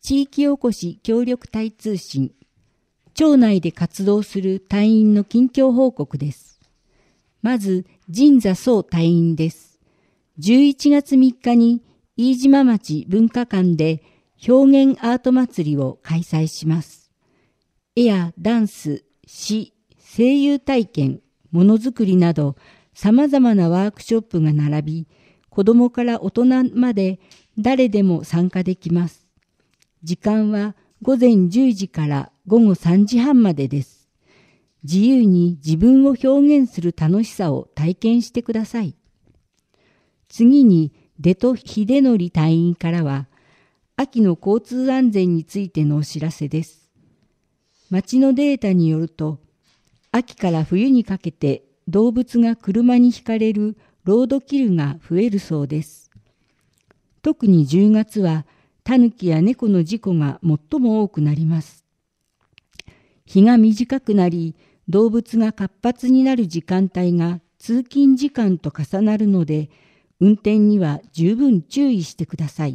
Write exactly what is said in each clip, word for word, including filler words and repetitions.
地域おこし協力隊通信、町内で活動する隊員の近況報告です。まず、神座総隊員です。じゅういちがつみっかに飯島町文化館で表現アート祭りを開催します。絵やダンス、詩、声優体験、ものづくりなど様々なワークショップが並び、子どもから大人まで誰でも参加できます。時間はごぜんじゅうじからごごさんじはんまでです。自由に自分を表現する楽しさを体験してください。次に、出戸秀則隊員からは、秋の交通安全についてのお知らせです。町のデータによると、秋から冬にかけて動物が車にひかれるロードキルが増えるそうです。特にじゅうがつは、タヌキや猫の事故が最も多くなります。日が短くなり、動物が活発になる時間帯が通勤時間と重なるので、運転には十分注意してください。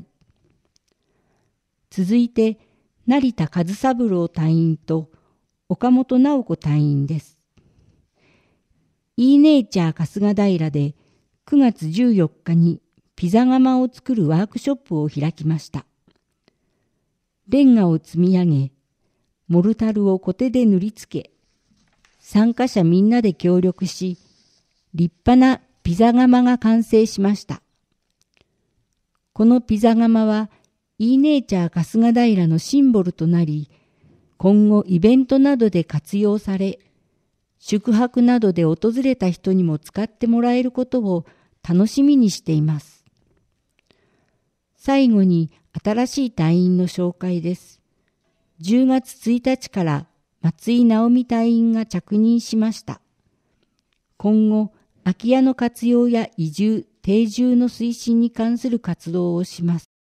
続いて、成田和三郎隊員と岡本直子隊員です。イーネイチャー春日平でくがつじゅうよっかにピザ窯を作るワークショップを開きました。レンガを積み上げ、モルタルをコテで塗りつけ、参加者みんなで協力し、立派なピザ窯が完成しました。このピザ窯は、イーネイチャー春日平のシンボルとなり、今後イベントなどで活用され、宿泊などで訪れた人にも使ってもらえることを楽しみにしています。最後に新しい隊員の紹介です。じゅうがつついたちから松井直美隊員が着任しました。今後、空き家の活用や移住、定住の推進に関する活動をします。